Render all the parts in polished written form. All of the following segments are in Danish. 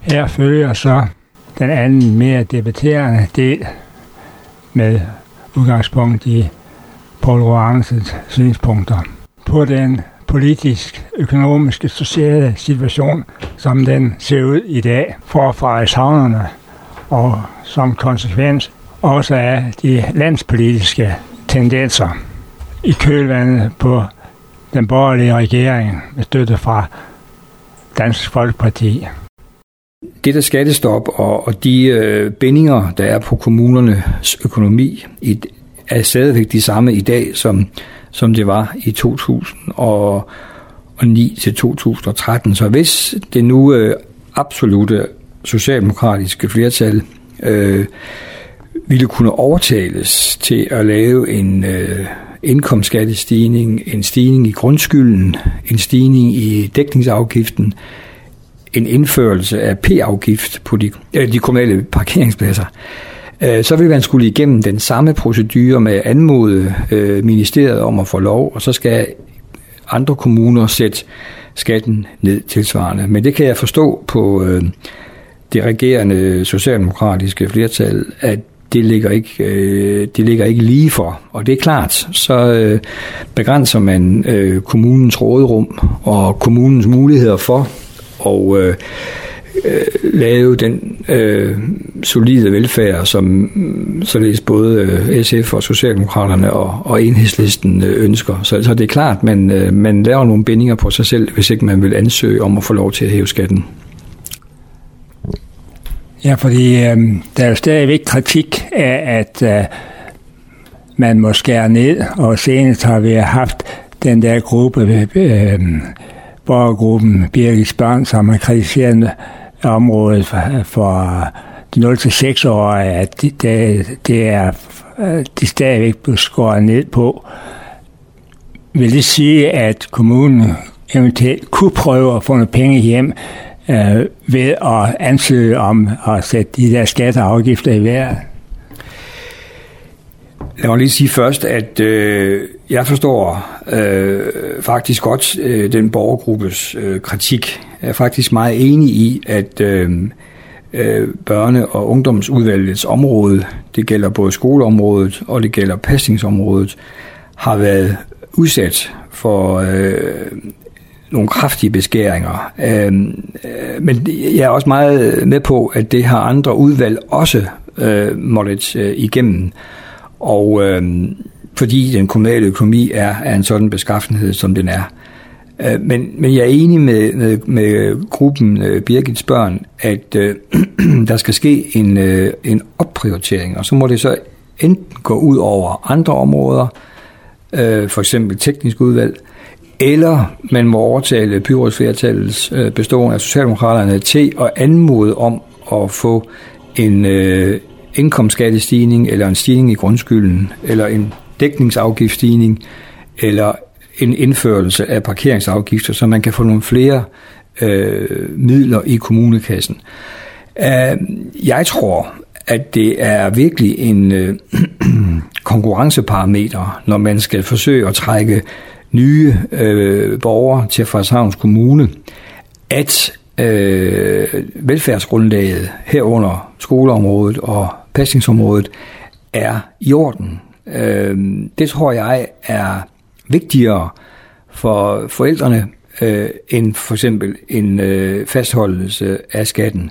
Her følger så den anden mere debatterende del med udgangspunkt i Poul Roangsens synspunkter på den politisk, økonomiske, sociale situation, som den ser ud i dag for Frederikshavnerne, og som konsekvens også af de landspolitiske tendenser i kølvandet på den borgerlige regering med støtte fra Dansk Folkeparti. Dette skattestop og de bindinger, der er på kommunernes økonomi, er stadigvæk de samme i dag, som det var i 2009 til 2013. Så hvis det nu absolutte socialdemokratiske flertal ville kunne overtales til at lave en indkomstskattestigning, en stigning i grundskylden, en stigning i dækningsafgiften, en indførelse af p-afgift på de kommunale parkeringspladser, så vil man skulle igennem den samme procedure med at anmode ministeriet om at få lov, og så skal andre kommuner sætte skatten ned tilsvarende. Men det kan jeg forstå på det regerende socialdemokratiske flertal, at det ligger ikke lige for. Og det er klart, så begrænser man kommunens råderum og kommunens muligheder for at lave den solide velfærd, som således både SF og Socialdemokraterne og Enhedslisten ønsker. Så det er klart, man laver nogle bindinger på sig selv, hvis ikke man vil ansøge om at få lov til at hæve skatten. Ja, fordi der er jo stadigvæk kritik af, at man må skære ned, og senest har vi haft den der gruppe, borgergruppen Birgits Børn, som har kritiseret området for de 0-6-årige, at det er de stadigvæk blevet skåret ned på. Vil det sige, at kommunen eventuelt kunne prøve at få nogle penge hjem ved at ansøge om at sætte de der skatter og afgifter i vejret? Lad mig lige sige først, at jeg forstår faktisk godt den borgergruppes kritik. Jeg er faktisk meget enig i, at børne- og ungdomsudvalgets område, det gælder både skoleområdet og det gælder pasningsområdet, har været udsat for nogle kraftige beskæringer. Men jeg er også meget med på, at det har andre udvalg også måttet igennem. Og fordi den kommunale økonomi er en sådan beskaffenhed, som den er. Men jeg er enig med gruppen Birgits Børn, at der skal ske en opprioritering, og så må det så enten gå ud over andre områder, for eksempel teknisk udvalg, eller man må overtale byrådsflertallets bestående af Socialdemokraterne til at anmode om at få en indkomstskattestigning, eller en stigning i grundskylden, eller en dækningsafgiftsstigning, eller en indførelse af parkeringsafgifter, så man kan få nogle flere midler i kommunekassen. Jeg tror, at det er virkelig en konkurrenceparameter, når man skal forsøge at trække nye borgere til Frederikshavns Kommune, at velfærdsgrundlaget herunder skoleområdet og pasningsområdet er i orden. Det tror jeg er vigtigere for forældrene end for eksempel en fastholdelse af skatten.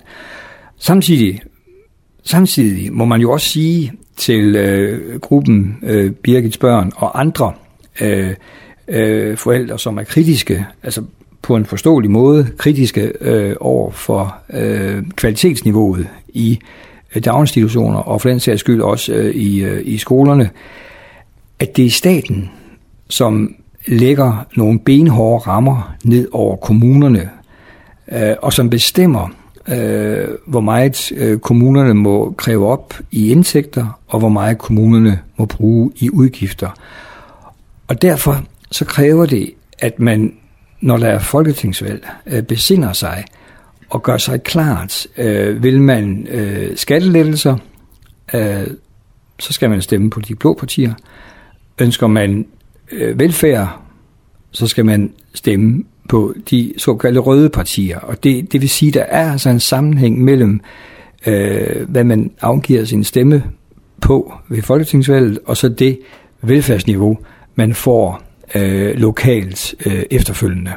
Samtidig må man jo også sige til gruppen Birgits Børn og andre forældre, som er kritiske, altså på en forståelig måde kritiske over for kvalitetsniveauet i daginstitutioner, og for den sags skyld også i skolerne, at det er staten, som lægger nogle benhårde rammer ned over kommunerne, og som bestemmer, hvor meget kommunerne må kræve op i indtægter, og hvor meget kommunerne må bruge i udgifter. Og derfor så kræver det, at man, når der er folketingsvalg, besinder sig og gør sig klart, vil man skattelettelser, så skal man stemme på de blå partier. Ønsker man velfærd, så skal man stemme på de såkaldte røde partier. Og det vil sige, at der er altså en sammenhæng mellem, hvad man afgiver sin stemme på ved folketingsvalget, og så det velfærdsniveau, man får lokalt efterfølgende.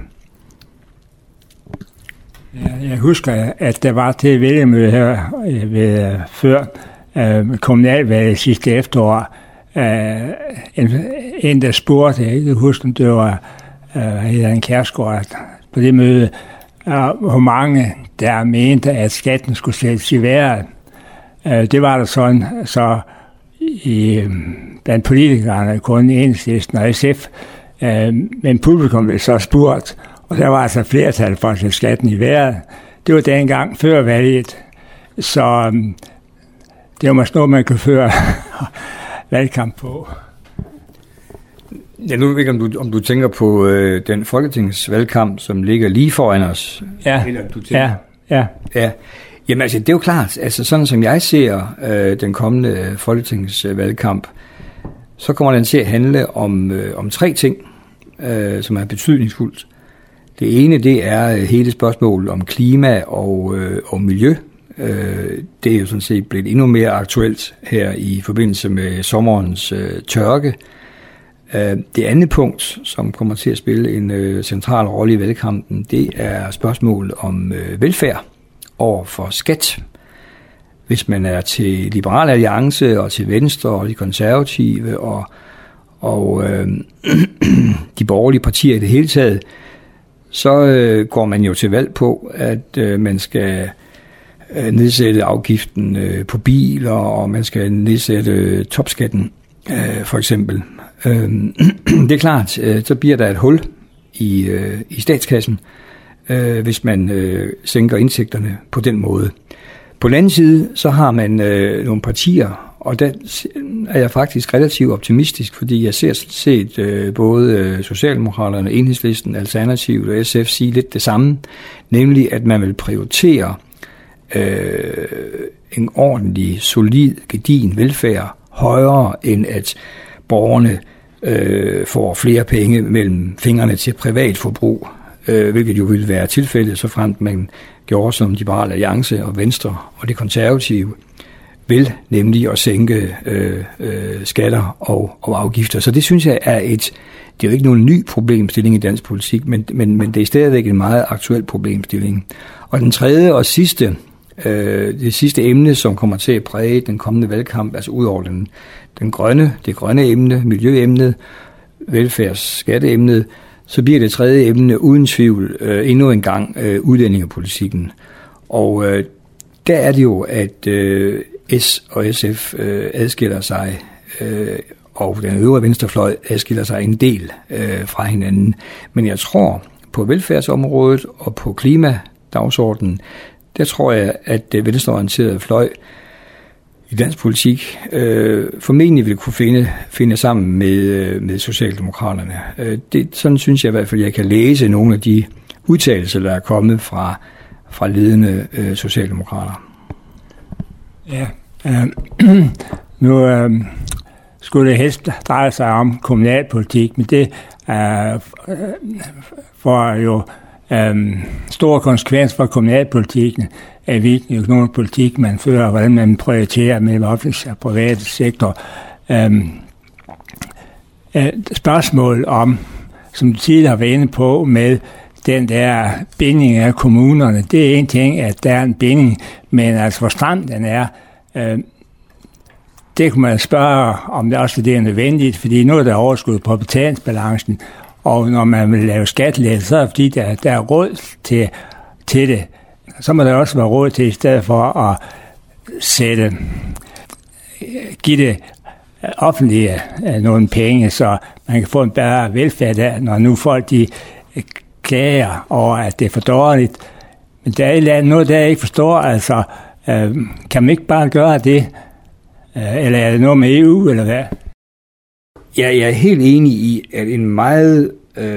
Jeg husker, at der var til vælgermøde her før kommunalvalget sidste efterår. En der spurgte, jeg kan huske, om det var en Kjærsgaard på det møde, hvor mange der mente, at skatten skulle sættes i vejret. Det var der sådan, så blandt politikerne, kun Enhedslisten og SF, men publikum blev så spurgt, og der var altså flertal for at sætte skatten i vejret. Det var dengang før valget, så det var måske noget, man kunne føre valgkamp på. Jeg ved ikke, om du tænker på den folketingsvalgkamp, som ligger lige foran os. Ja, ja. Jamen altså, det er jo klart, altså sådan som jeg ser den kommende folketingsvalgkamp, så kommer den til at handle om 3 ting, som er betydningsfuldt. Det ene, det er hele spørgsmålet om klima og miljø. Det er jo sådan set blevet endnu mere aktuelt her i forbindelse med sommerens tørke. Det andet punkt, som kommer til at spille en central rolle i valgkampen, det er spørgsmålet om velfærd over for skat. Hvis man er til Liberal Alliance og til Venstre og de konservative og de borgerlige partier i det hele taget, så går man jo til valg på, at man skal nedsætte afgiften på biler, og man skal nedsætte topskatten, for eksempel. Det er klart, så bliver der et hul i statskassen, hvis man sænker indtægterne på den måde. På den anden side, så har man nogle partier, og der er jeg faktisk relativt optimistisk, fordi jeg ser set både Socialdemokraterne, Enhedslisten, Alternativet og SF sige lidt det samme, nemlig at man vil prioritere en ordentlig, solid, gedigen velfærd højere end at borgerne får flere penge mellem fingrene til privat forbrug, hvilket jo ville være tilfældet, så fremt man gjorde som Liberal Alliance og Venstre og det konservative vil, nemlig at sænke skatter og afgifter. Så det synes jeg det er jo ikke nogen ny problemstilling i dansk politik, men det er stadigvæk en meget aktuel problemstilling. Og den tredje og det sidste emne, som kommer til at præge den kommende valgkamp, altså ud over det grønne emne, miljøemnet, velfærdsskatteemnet, så bliver det tredje emne uden tvivl endnu en gang udlændingepolitikken. Og der er det jo, at S og SF adskiller sig, og den øvrige venstrefløj adskiller sig en del fra hinanden. Men jeg tror, på velfærdsområdet og på klimadagsordenen, der tror jeg, at det venstreorienterede fløj i dansk politik formentlig vil kunne finde sammen med Socialdemokraterne. Sådan synes jeg i hvert fald, jeg kan læse nogle af de udtalelser, der er kommet fra ledende socialdemokrater. Ja, nu skulle det helst dreje sig om kommunalpolitik, men det får jo store konsekvenser for kommunalpolitikken, af hvilken økonomisk politik man fører, og hvordan man prioriterer mellem offentlig og private sektor. Spørgsmål om, som du tidligere har været inde på, med den der binding af kommunerne, det er en ting, at der er en binding, men altså hvor stram den er, det kunne man spørge, om det også er nødvendigt, fordi nu er der overskud på betalingsbalancen, og når man vil lave skattelettelser, så er det fordi, der er råd til det. Så må der også være råd til, i stedet for at give det offentlige nogle penge, så man kan få en bedre velfærd der, når nu folk de klager over, at det er for dårligt. Men der er noget, der jeg ikke forstår, altså kan man ikke bare gøre det? Eller er det noget med EU, eller hvad? Ja, jeg er helt enig i, at en meget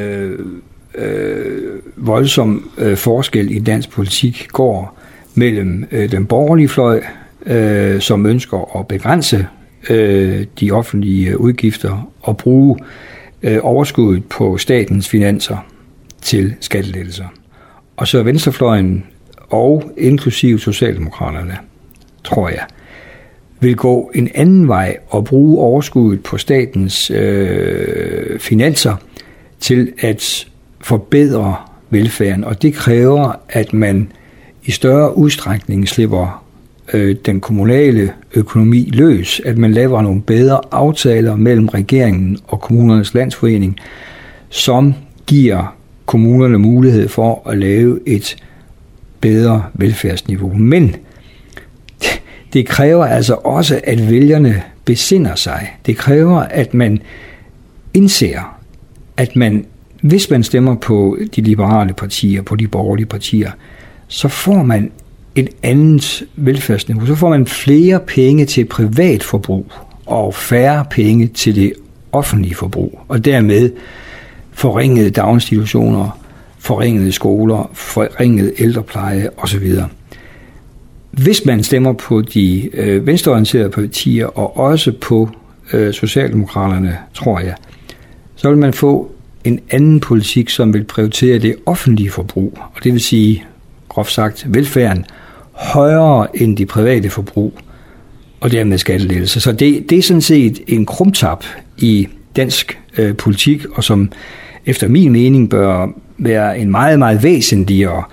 voldsom forskel i dansk politik går mellem den borgerlige fløj, som ønsker at begrænse de offentlige udgifter og bruge overskuddet på statens finanser til skattelettelser. Og så venstrefløjen og inklusive Socialdemokraterne, tror jeg, vil gå en anden vej og bruge overskuddet på statens finanser til at forbedre velfærden. Og det kræver, at man i større udstrækning slipper den kommunale økonomi løs, at man laver nogle bedre aftaler mellem regeringen og Kommunernes Landsforening, som giver kommunerne mulighed for at lave et bedre velfærdsniveau. Men det kræver altså også, at vælgerne besinder sig. Det kræver, at man indser, at man, hvis man stemmer på de liberale partier, på de borgerlige partier, så får man et andet velfærdsniveau. Så får man flere penge til privat forbrug og færre penge til det offentlige forbrug. Og dermed forringede daginstitutioner, forringede skoler, forringet ældrepleje osv. Hvis man stemmer på de venstreorienterede partier og også på Socialdemokraterne, tror jeg, så vil man få en anden politik, som vil prioritere det offentlige forbrug, og det vil sige, groft sagt, velfærden højere end de private forbrug, og dermed skattelettelser. Så det er sådan set en krumtap i dansk politik, og som efter min mening bør være en meget, meget væsentligere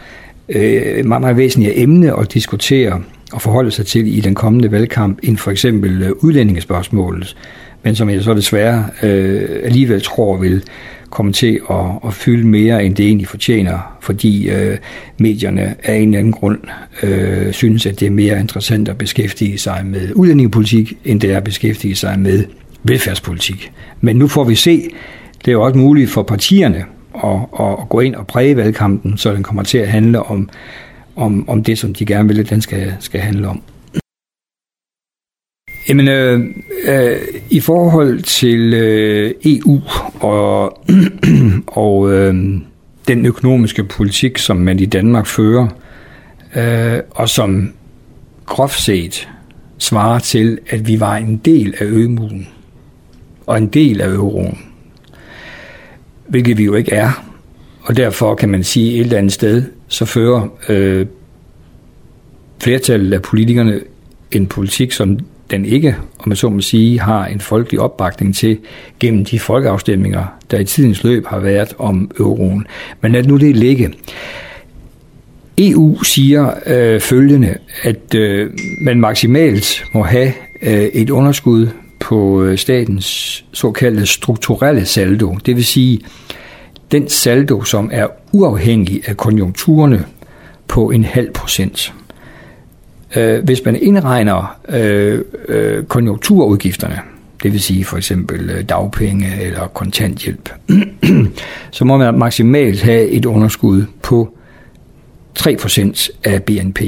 emne at diskutere og forholde sig til i den kommende valgkamp, end for eksempel udlændingespørgsmålet, men som jeg så desværre alligevel tror vil komme til at fylde mere, end det egentlig fortjener, fordi medierne af en eller anden grund synes, at det er mere interessant at beskæftige sig med udlændingepolitik, end det er at beskæftige sig med velfærdspolitik. Men nu får vi se, det er jo også muligt for partierne at gå ind og præge valgkampen, så den kommer til at handle om det, som de gerne vil, at den skal handle om. Jamen, i forhold til EU og den økonomiske politik, som man i Danmark fører, og som groft set svarer til, at vi var en del af ømuen og en del af euroen, hvilket vi jo ikke er, og derfor kan man sige et eller andet sted, så fører flertallet af politikerne en politik, som den ikke, om man så må sige, har en folkelig opbakning til gennem de folkeafstemninger, der i tidens løb har været om euroen. Men lad nu det ligge. EU siger følgende, at man maksimalt må have et underskud på statens såkaldte strukturelle saldo. Det vil sige, den saldo, som er uafhængig af konjunkturerne på 0,5%. Hvis man indregner konjunkturudgifterne, det vil sige for eksempel dagpenge eller kontanthjælp, så må man maksimalt have et underskud på 3% af BNP.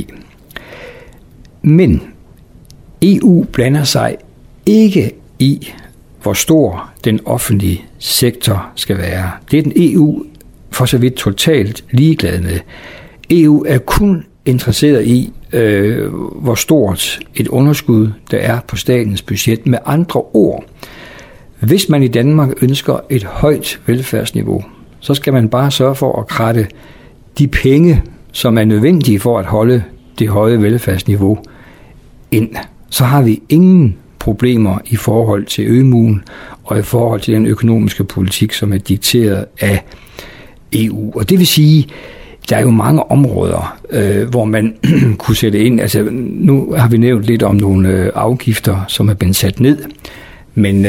Men EU blander sig ikke i, hvor stor den offentlige sektor skal være. Det er den EU for så vidt totalt ligeglad med. EU er kun interesseret i, hvor stort et underskud der er på statens budget. Med andre ord, hvis man i Danmark ønsker et højt velfærdsniveau, så skal man bare sørge for at kratte de penge, som er nødvendige for at holde det høje velfærdsniveau ind. Så har vi ingen problemer i forhold til ømuen og i forhold til den økonomiske politik, som er dikteret af EU. Og det vil sige, der er jo mange områder, hvor man kunne sætte ind. Altså, nu har vi nævnt lidt om nogle afgifter, som er blevet sat ned, men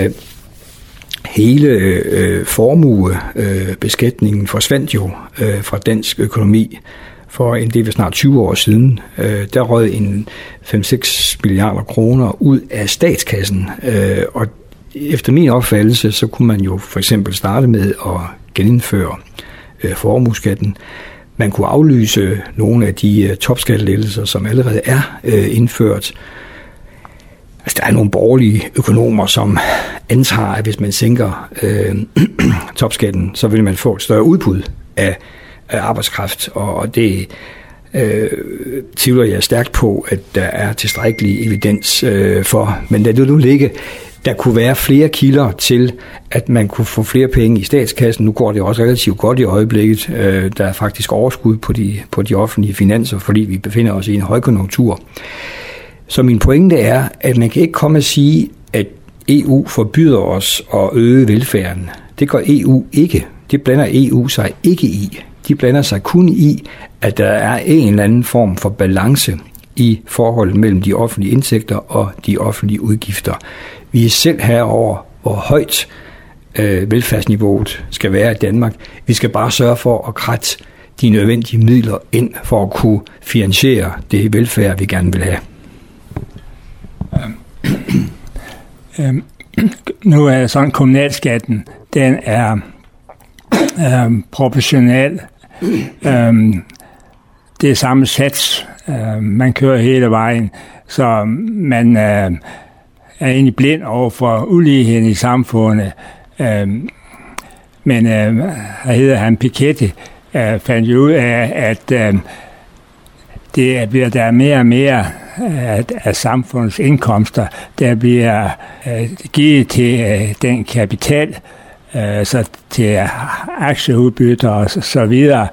hele formuebeskatningen forsvandt jo fra dansk økonomi for en del snart 20 år siden. Der røg en 5-6 milliarder kroner ud af statskassen, og efter min opfattelse, så kunne man jo for eksempel starte med at genindføre formueskatten. Man kunne aflyse nogle af de topskattelettelser, som allerede er indført. Altså, der er nogle borgerlige økonomer, som antager, at hvis man sænker topskatten, så vil man få et større udbud af arbejdskraft, og det tvivler jeg stærkt på, at der er tilstrækkelig evidens for. Men lad det nu ligge. der kunne være flere kilder til, at man kunne få flere penge i statskassen. Nu går det også relativt godt i øjeblikket. Der er faktisk overskud på de offentlige finanser, fordi vi befinder os i en højkonjunktur. Så min pointe er, at man kan ikke komme og sige, at EU forbyder os at øge velfærden. Det gør EU ikke. Det blander EU sig ikke i. De blander sig kun i, at der er en eller anden form for balance i forholdet mellem de offentlige indtægter og de offentlige udgifter. Vi er selv herover, hvor højt velfærdsniveauet skal være i Danmark. Vi skal bare sørge for at kratte de nødvendige midler ind for at kunne finansiere det velfærd, vi gerne vil have. Nu er sådan, kommunalskatten, den er proportional. Det er samme sats. Man kører hele vejen, så man er egentlig blind over for uligheden i samfundet. Men hvad hedder han, Piketty, fandt jo ud af, at der er mere og mere af samfundets indkomster, der bliver givet til den kapital, så til aktieudbytter og så videre,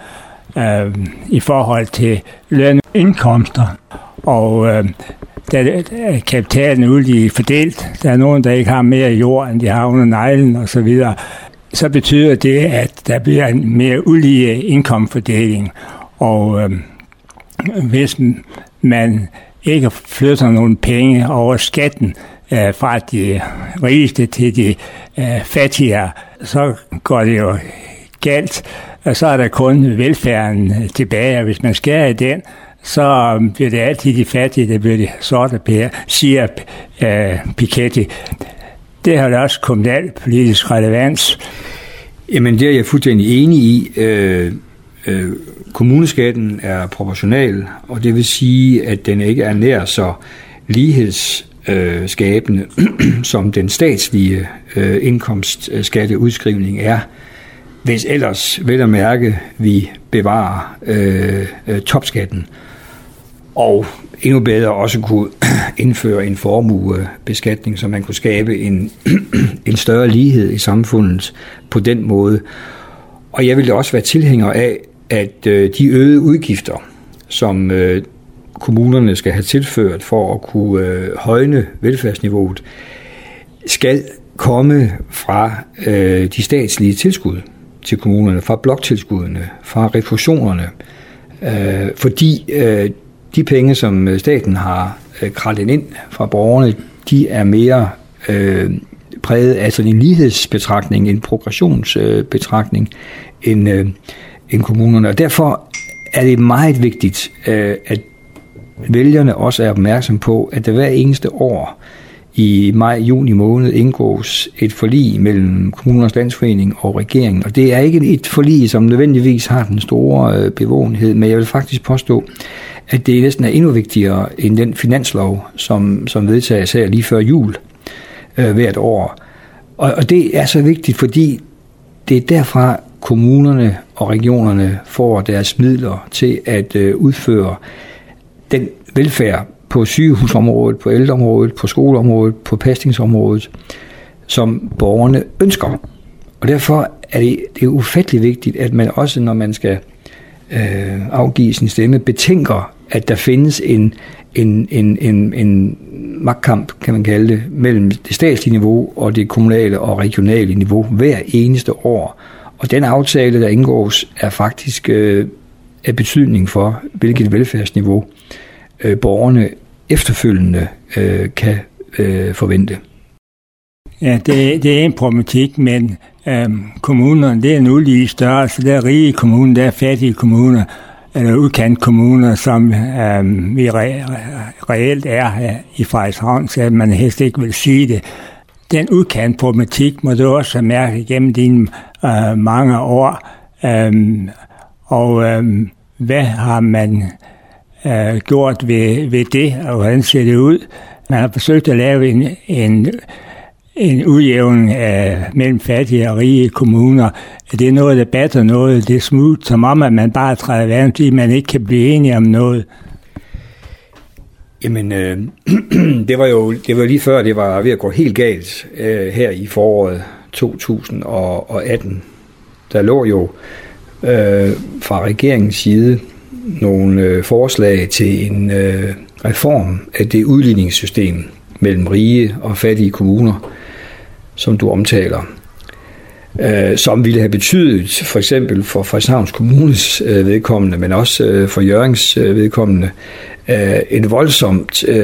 i forhold til lønindkomster. Og da kapitalen er ulige fordelt, der er nogen, der ikke har mere jord, end de har under neglen og så videre, så betyder det, at der bliver en mere ulige indkomstfordeling. Og hvis man ikke flytter nogle penge over skatten fra de rigeste til de fattigere, så går det jo galt, og så er der kun velfærden tilbage, og hvis man skærer i den, så bliver det altid de fattige, der bliver de sorte pærer, siger Piketty. Det har da også kommunalpolitisk relevans. Jamen, det er jeg fuldstændig enig i. Kommuneskatten er proportional, og det vil sige, at den ikke er nær så lighedsskabende, som den statslige indkomstskatteudskrivning er, hvis ellers vel at mærke, vi bevarer topskatten, og endnu bedre også kunne indføre en formuebeskatning, så man kunne skabe en større lighed i samfundet på den måde. Og jeg vil også være tilhænger af, at de øgede udgifter, som kommunerne skal have tilført for at kunne højne velfærdsniveauet, skal komme fra de statslige tilskud til kommunerne, fra bloktilskuddene, fra refusionerne, fordi de penge, som staten har krattet ind fra borgerne, de er mere præget af sådan en lighedsbetragtning, en progressionsbetragtning end kommunerne. Og derfor er det meget vigtigt, at vælgerne også er opmærksom på, at der hver eneste år i maj-juni måned indgås et forlig mellem Kommunernes Landsforening og regeringen. Og det er ikke et forlig, som nødvendigvis har den store bevågenhed, men jeg vil faktisk påstå, at det næsten er endnu vigtigere end den finanslov, som vedtages her lige før jul hvert år. Og det er så vigtigt, fordi det er derfra, kommunerne og regionerne får deres midler til at udføre den velfærd på sygehusområdet, på ældreområdet, på skoleområdet, på pasningsområdet, som borgerne ønsker. Og derfor er det ufattelig vigtigt, at man også, når man skal afgive sin stemme, betænker, at der findes en magtkamp, kan man kalde det, mellem det statslige niveau og det kommunale og regionale niveau hver eneste år. Og den aftale, der indgås, er faktisk af betydning for, hvilket velfærdsniveau borgerne efterfølgende kan forvente. Ja, det er en problematik, men kommunerne, det er en ulige størrelse. Der er rige kommuner, der er fattige kommuner, eller udkantkommuner, som vi reelt er her i Frederikshavn, så man helst ikke vil sige det. Den udkantproblematik må du også have mærket gennem dine mange år. Hvad har man gjort ved det, og hvordan ser det ud? Man har forsøgt at lave en udjævning mellem fattige og rige kommuner. Det er noget, der batter noget. Det er smooth, som om at man bare træder vand, fordi man ikke kan blive enige om noget. Jamen, det var lige før, det var ved at gå helt galt her i foråret 2018. Der lå jo fra regeringens side nogle forslag til en reform af det udligningssystem mellem rige og fattige kommuner, som du omtaler, som ville have betydet for eksempel for Frederikshavns Kommunes vedkommende, men også for Hjørrings vedkommende, en voldsom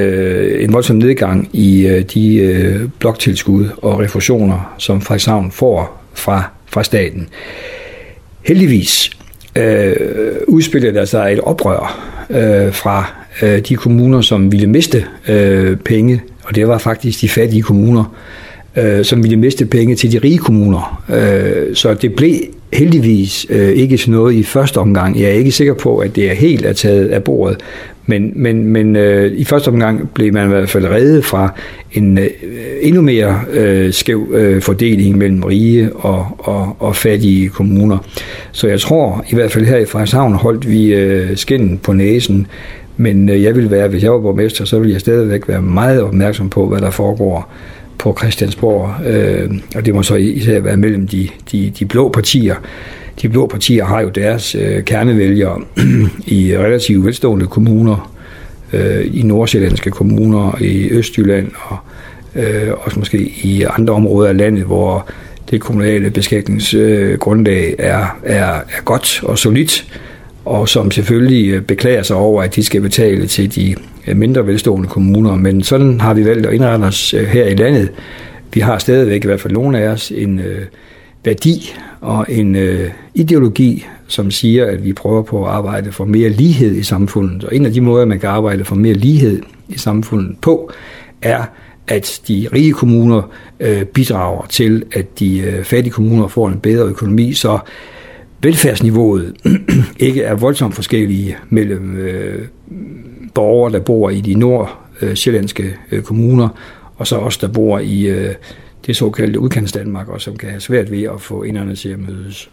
nedgang i de bloktilskud og refusioner, som Frederikshavn får fra staten. Heldigvis udspillede der sig et oprør fra de kommuner, som ville miste penge, og det var faktisk de fattige kommuner, som ville miste penge til de rige kommuner. Så det blev heldigvis ikke sådan noget i første omgang. Jeg er ikke sikker på, at det er helt taget af bordet, men i første omgang blev man i hvert fald reddet fra en endnu mere skæv fordeling mellem rige og fattige kommuner. Så jeg tror, i hvert fald her i Frederikshavn holdt vi skinnen på næsen, men jeg ville være, hvis jeg var borgmester, så ville jeg stadigvæk være meget opmærksom på, hvad der foregår på Christiansborg, og det må så især være mellem de blå partier. De blå partier har jo deres kernevælgere i relativt velstående kommuner, i nordsjællandske kommuner, i Østjylland og også måske i andre områder af landet, hvor det kommunale beskatningsgrundlag er godt og solidt, og som selvfølgelig beklager sig over, at de skal betale til de mindre velstående kommuner. Men sådan har vi valgt at indrette os her i landet. Vi har stadigvæk, i hvert fald nogle af os, en værdi og en ideologi, som siger, at vi prøver på at arbejde for mere lighed i samfundet. Og en af de måder, man kan arbejde for mere lighed i samfundet på, er, at de rige kommuner bidrager til, at de fattige kommuner får en bedre økonomi, så velfærdsniveauet ikke er voldsomt forskellige mellem borgere, der bor i de nordsjællandske kommuner, og så os, der bor i det såkaldte udkantsdanmark, og som kan have svært ved at få enderne til at mødes.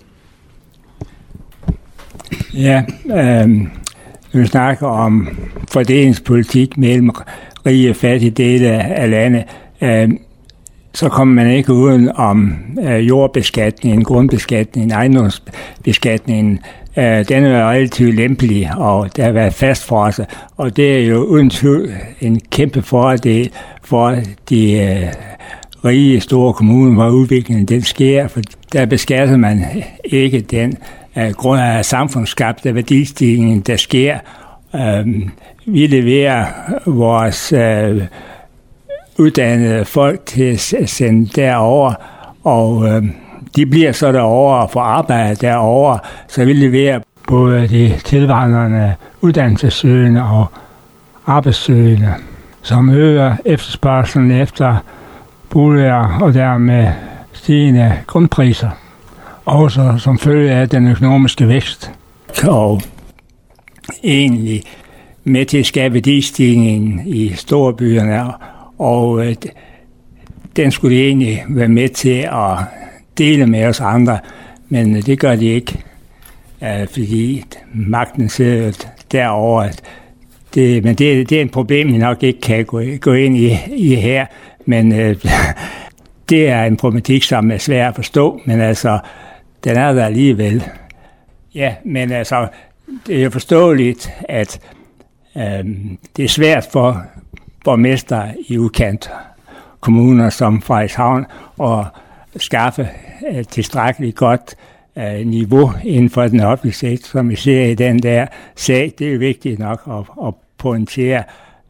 Ja, vi snakker om fordelingspolitik mellem rige og fattige dele af landet. Så kommer man ikke uden om jordbeskatningen, grundbeskatningen, ejendomsbeskatningen. Den er relativt lempelig, og der har været fastfrosset, og det er jo uden tvivl en kæmpe fordel for de rige store kommuner, hvor udviklingen den sker, for der beskatter man ikke den grund af samfundsskabte værdistigning, der sker. Vi leverer vores uddannede folk til at sende derover, og de bliver så derovre og får arbejde derovre, så vi leverer både de tilvandrende uddannelsessøgende og arbejdssøgende, som øger efterspørgselen efter boliger og dermed stigende grundpriser, også som følge af den økonomiske vækst. Og egentlig med til at skabe værdistigningen i storbyerne, og den skulle de egentlig være med til at dele med os andre, men det gør de ikke, fordi magten sidder derovre. Men det er en problem, vi nok ikke kan gå ind i her, men det er en problematik, som er svær at forstå, men altså, den er der alligevel. Ja, men altså, det er jo forståeligt, at det er svært for borgmester i udkant kommuner som Frederikshavn at skaffe tilstrækkeligt godt niveau inden for den offentlige sektor, som vi ser i den der sag. Det er jo vigtigt nok at pointere.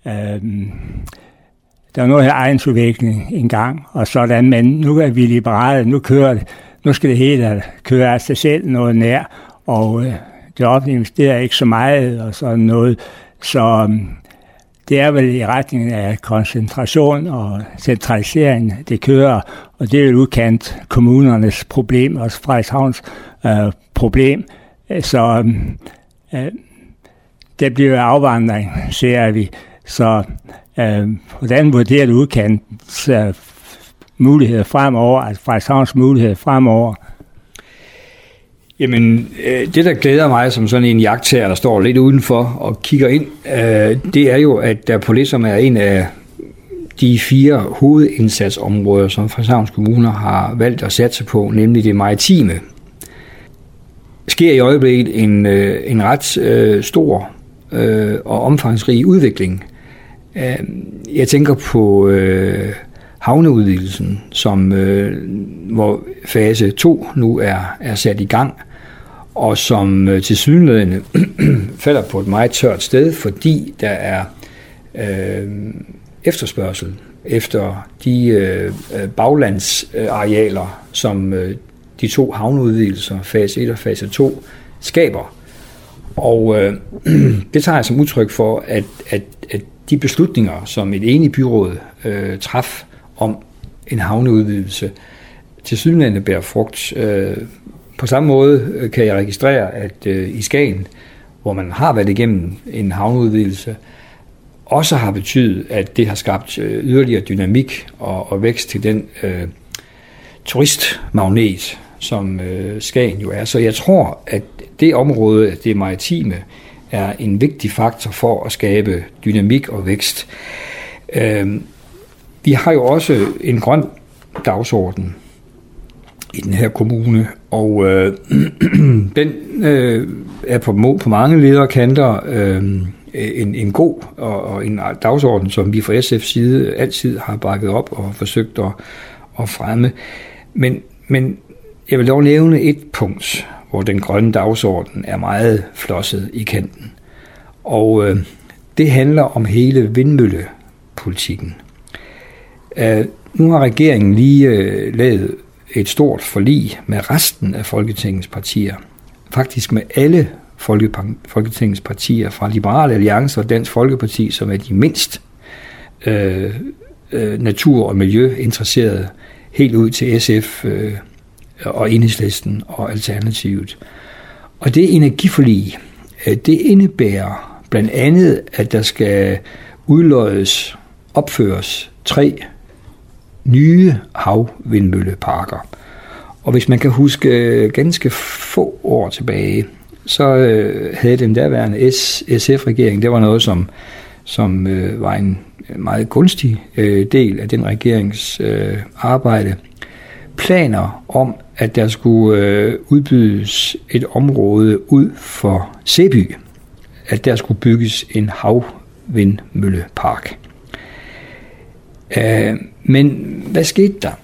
Der er noget her egensudvikling engang, og sådan, men nu er vi liberale, nu skal det hele køre af sig selv noget nær, og det offentlige investerer ikke så meget og sådan noget, så det er vel i retningen af koncentration og centralisering, det kører, og det er jo udkant kommunernes problem, også Frederikshavns problem. Så det bliver afvandring, ser vi. Så hvordan vurderer du udkantens muligheder fremover, altså Frederikshavns muligheder fremover? Jamen, det der glæder mig som sådan en jagttager, der står lidt udenfor og kigger ind, det er jo, at der på det, som er en af de 4 hovedindsatsområder, som Frederikshavns Kommune har valgt at satse på, nemlig det maritime, sker i øjeblikket en ret stor og omfangsrig udvikling. Jeg tænker på havneudvidelsen, hvor fase 2 nu er sat i gang, og som tilsyneladende falder på et meget tørt sted, fordi der er efterspørgsel efter de baglandsarealer, som de 2 havneudvidelser, fase 1 og fase 2, skaber. Og det tager jeg som udtryk for, at de beslutninger, som et enigt byråd traf om en havneudvidelse, tilsyneladende bærer frugt. På samme måde kan jeg registrere, at i Skagen, hvor man har været igennem en havneudvidelse, også har betydet, at det har skabt yderligere dynamik og vækst til den turistmagnet, som Skagen jo er. Så jeg tror, at det område, det maritime, er en vigtig faktor for at skabe dynamik og vækst. Vi har jo også en grøn dagsorden i den her kommune, og den er på mange lederkanter en god og en dagsorden, som vi fra SF's side altid har bakket op og forsøgt at fremme. Men jeg vil dog nævne et punkt, hvor den grønne dagsorden er meget flosset i kanten. Og det handler om hele vindmøllepolitikken. Nu har regeringen lige lavet et stort forlig med resten af Folketingets partier. Faktisk med alle Folketingets partier, fra Liberal Alliance og Dansk Folkeparti, som er de mindst natur- og miljøinteresserede, helt ud til SF og Enhedslisten og Alternativet. Og det energiforlig, det indebærer blandt andet, at der skal opføres 3 nye havvindmølleparker. Og hvis man kan huske ganske få år tilbage, så havde den derværende SF-regering, det var noget, som var en meget gunstig del af den regerings arbejde, planer om, at der skulle udbydes et område ud for Sæby, at der skulle bygges en havvindmøllepark. Men hvad skete der?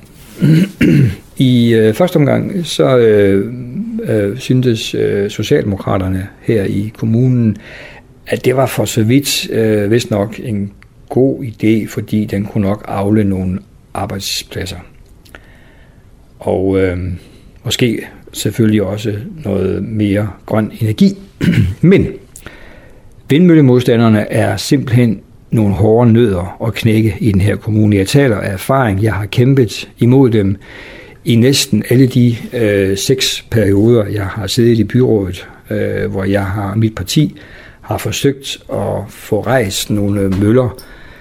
I første omgang så syntes Socialdemokraterne her i kommunen, at det var for så vidt vist nok en god idé, fordi den kunne nok avle nogle arbejdspladser. Og måske selvfølgelig også noget mere grøn energi. Men vindmøllemodstanderne er simpelthen nogle hårde nødder at knække i den her kommune. Jeg taler af erfaring. Jeg har kæmpet imod dem i næsten alle de 6 perioder, jeg har siddet i byrådet, hvor mit parti har forsøgt at få rejst nogle møller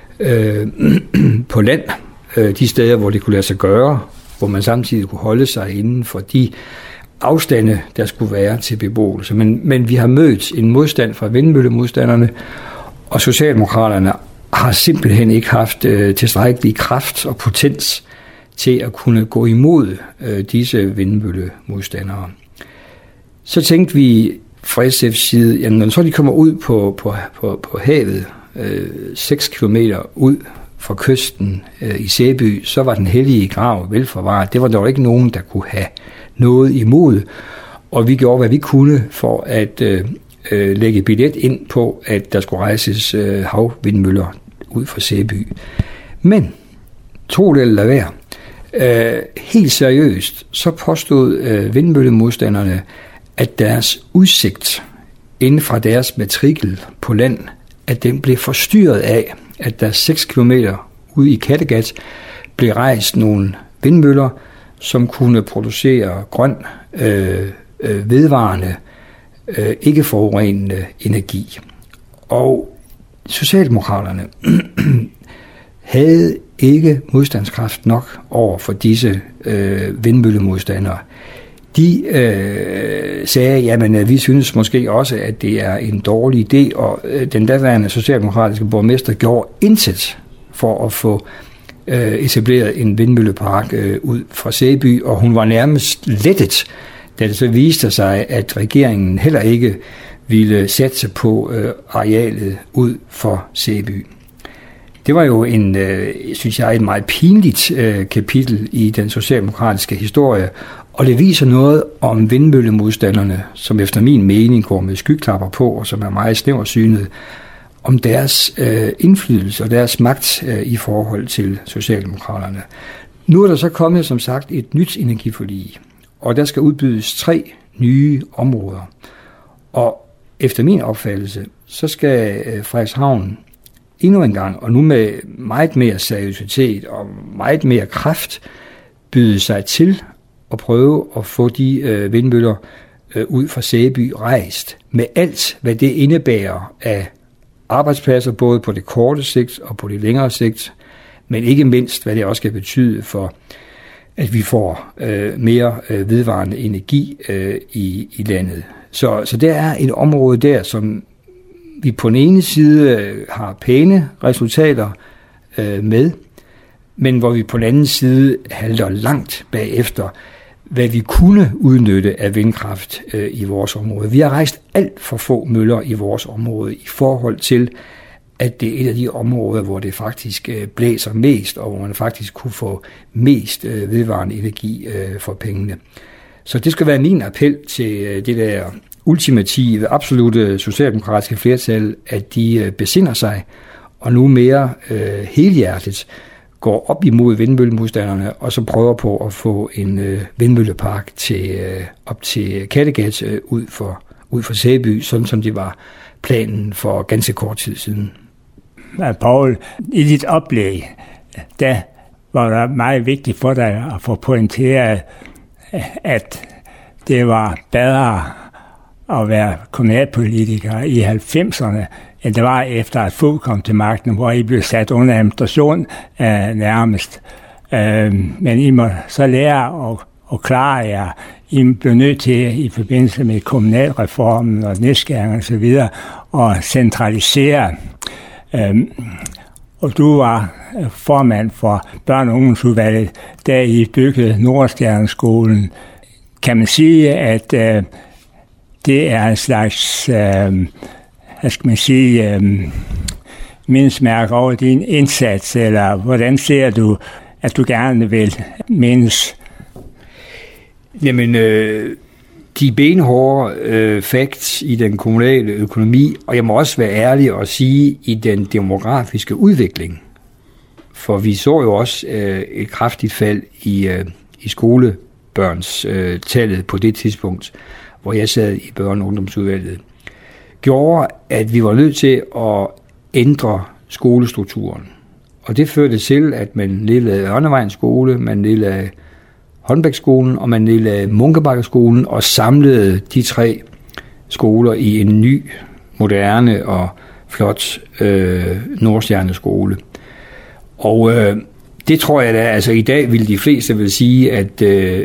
på land, de steder, hvor det kunne lade sig gøre, hvor man samtidig kunne holde sig inden for de afstande, der skulle være til beboelse. Men vi har mødt en modstand fra vindmøllemodstanderne, og Socialdemokraterne har simpelthen ikke haft tilstrækkelig kraft og potens til at kunne gå imod disse vindmøllemodstandere. Så tænkte vi fra SF's side, jamen når så de kommer ud på havet, 6 kilometer ud fra kysten i Sæby, så var den hellige grav velforvaret. Det var dog ikke nogen, der kunne have noget imod, og vi gjorde, hvad vi kunne for at lægge billet ind på, at der skulle rejses havvindmøller ud fra Sæby. Men, tro det eller være, helt seriøst, så påstod vindmøllemodstanderne, at deres udsigt inden fra deres matrikel på land, at den blev forstyrret af, at der 6 kilometer ude i Kattegat blev rejst nogle vindmøller, som kunne producere grøn, vedvarende, ikke forurenende energi. Og Socialdemokraterne havde ikke modstandskraft nok over for disse vindmøllemodstandere. de sagde, jamen vi synes måske også, at det er en dårlig idé, og den daværende socialdemokratiske borgmester gjorde intet for at få etableret en vindmøllepark ud fra Sæby, og hun var nærmest lettet, da det så viste sig, at regeringen heller ikke ville satse på arealet ud for Sæby. Det var jo synes jeg, et meget pinligt kapitel i den socialdemokratiske historie, og det viser noget om vindmøllemodstanderne, som efter min mening går med skyklapper på, og som er meget snæversynet, om deres indflydelse og deres magt i forhold til Socialdemokraterne. Nu er der så kommet, som sagt, et nyt energiforlig, og der skal udbydes 3 nye områder. Og efter min opfattelse, så skal Frederikshavn endnu en gang, og nu med meget mere seriøsitet og meget mere kraft, byde sig til at prøve at få de vindmøller ud fra Sæby rejst, med alt, hvad det indebærer af arbejdspladser, både på det korte sigt og på det længere sigt, men ikke mindst, hvad det også skal betyde for, at vi får mere vedvarende energi i landet. Så der er et område der, som vi på den ene side har pæne resultater med, men hvor vi på den anden side halter langt bagefter, hvad vi kunne udnytte af vindkraft i vores område. Vi har rejst alt for få møller i vores område i forhold til, at det er et af de områder, hvor det faktisk blæser mest, og hvor man faktisk kunne få mest vedvarende energi for pengene. Så det skal være min appel til det der ultimative, absolutte socialdemokratiske flertal, at de besinder sig, og nu mere helhjertet går op imod vindmøllemodstanderne, og så prøver på at få en vindmøllepark op til Kattegat ud for Sæby, sådan som det var planen for ganske kort tid siden. Poul, i dit oplæg, der var det meget vigtigt for dig at få pointeret, at det var bedre at være kommunalpolitiker i 90'erne, end det var efter at Fogh kom til magten, hvor I blev sat under administration nærmest. Men I må så lære at klare jer. I blev nødt til i forbindelse med kommunalreformen og nedskæring og så videre at centralisere. Og du var formand for børn- og ungdomsudvalget, da I byggede Nordstjerneskolen. Kan man sige, at det er en slags, mindesmærke over din indsats, eller hvordan ser du, at du gerne vil mindes? Jamen, de benhårde facts i den kommunale økonomi, og jeg må også være ærlig og sige, i den demografiske udvikling. For vi så jo også et kraftigt fald i skolebørns tallet på det tidspunkt, hvor jeg sad i børne- og ungdomsudvalget, gjorde, at vi var nødt til at ændre skolestrukturen. Og det førte til, at man nedlagde Ørnevejens skole, man nedlagde Håndbækskolen, og man nedlagde Munkebakkeskolen, og samlede de 3 skoler i en ny, moderne og flot Nordstjerneskole. Og det tror jeg da, altså i dag vil de fleste vil sige, at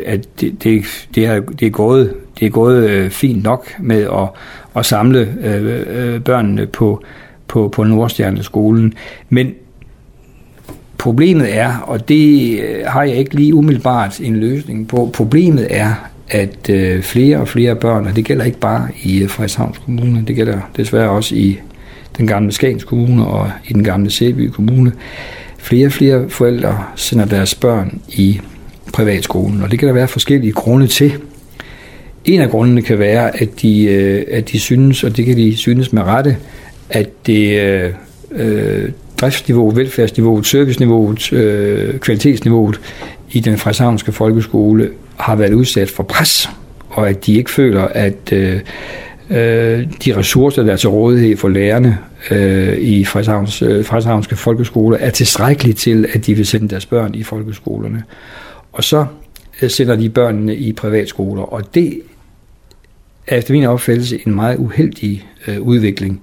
det er gået fint nok med at samle børnene på Nordstjerneskolen. Men problemet er, og det har jeg ikke lige umiddelbart en løsning på, problemet er, at flere og flere børn, og det gælder ikke bare i Frederikshavns Kommune, det gælder desværre også i den gamle Skagens Kommune og i den gamle Sæby Kommune, flere og flere forældre sender deres børn i privatskolen, og det kan der være forskellige grunde til. En af grundene kan være, at de synes, og det kan de synes med rette, at det driftsniveauet, velfærdsniveauet, serviceniveauet, kvalitetsniveauet i den frederikshavnske folkeskole har været udsat for pres, og at de ikke føler, at de ressourcer, der er til rådighed for lærerne i frederikshavnske folkeskoler, er tilstrækkeligt til, at de vil sende deres børn i folkeskolerne. Og så sender de børnene i privatskoler, og det er efter min opfattelse en meget uheldig udvikling,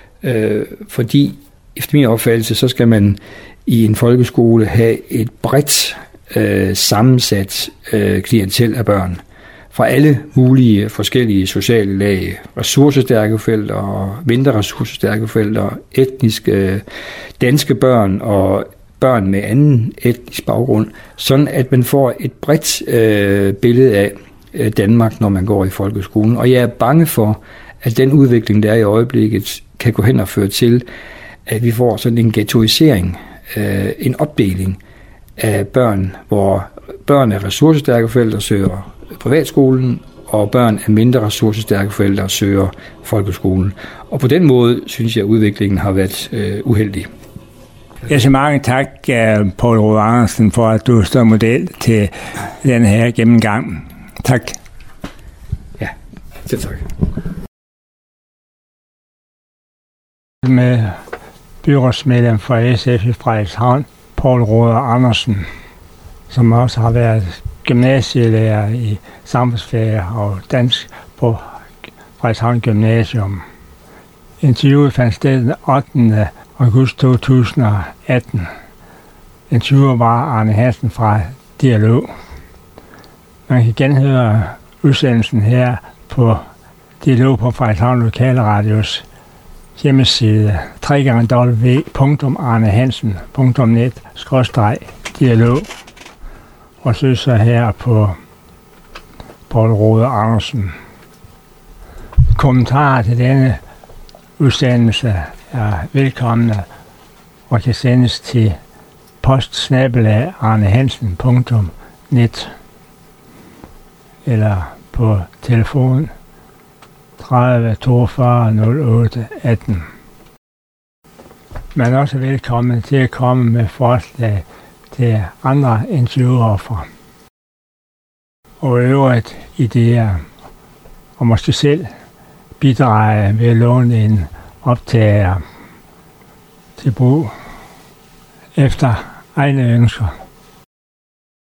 fordi efter min opfattelse, så skal man i en folkeskole have et bredt sammensat klientel af børn. fra alle mulige forskellige sociale lag, ressourcestærke forældre og mindre ressourcestærke forældre, etniske danske børn og børn med anden etnisk baggrund, sådan at man får et bredt billede af Danmark, når man går i folkeskolen. Og jeg er bange for, at den udvikling, der er i øjeblikket, kan gå hen og føre til, at vi får sådan en ghettoisering, en opdeling af børn, hvor børn af ressourcestærke forældre søger privatskolen, og børn af mindre ressourcestærke forældre søger folkeskolen. Og på den måde synes jeg, at udviklingen har været uheldig. Jeg siger mange tak, Poul Roed Andersen, for at du står model til den her gennemgang. Tak. Ja, selv tak. Med byrådsmedlem for SF i Frederikshavn, Poul Roed Andersen, som også har været gymnasielærer i samfundsfag og dansk på Frederikshavn Gymnasium. Interviewet fandt sted den 8. august 2018. Interviewer var Arne Hansen fra Dialog. Man kan genhøre udsendelsen her på Dialog på Frederikshavn Lokalradios hjemmeside www.arnehansen.net/dialog, og søg så her på Poul Roed Andersen. Kommentarer til denne udsendelse er velkomne og kan sendes til post@arnehansen.net eller på telefon 30 42 08 18. Man er også velkommen til at komme med forslag til andre interviewoffer og øvrigt idéer, og måske selv bidrage ved at låne en optager til brug efter egne ønsker.